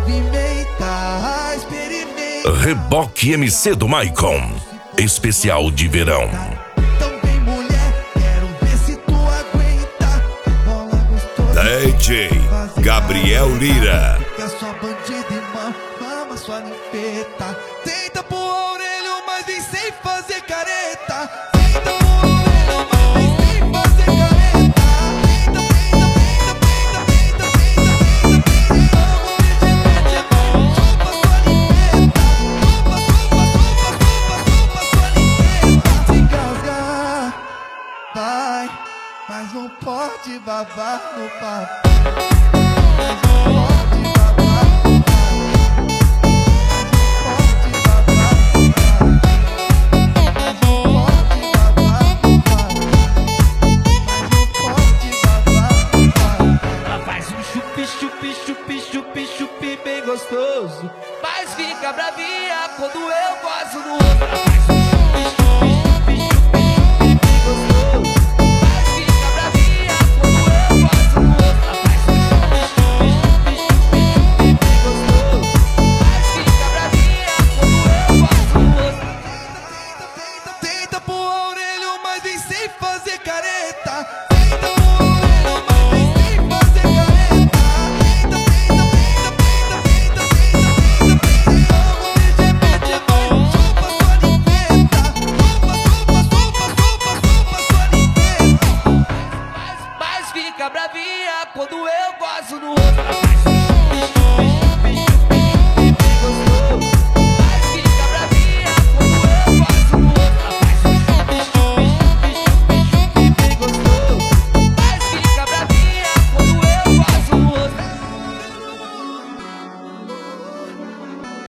movimenta, experimenta. Reboque MC do Maicon, especial de verão. Então vem mulher, quero ver se tu aguenta. Bola gostosa, DJ Gabriel Lira. fica só bandida e mama sua limpeta. Tenta pro orelho, mas vem sem fazer careta. Tenta pro orelho, mas vem sem fazer careta. Vai, mas não pode babar no papo. Mas não pode babar no papo. Mas não pode babar no papo. Mas não pode babar no papo. Mas não pode babar no papo. Ela faz um chupi, chupi, chupi, chupi, chupi bem gostoso, mas fica bravinha quando eu gosto do outro. Ela faz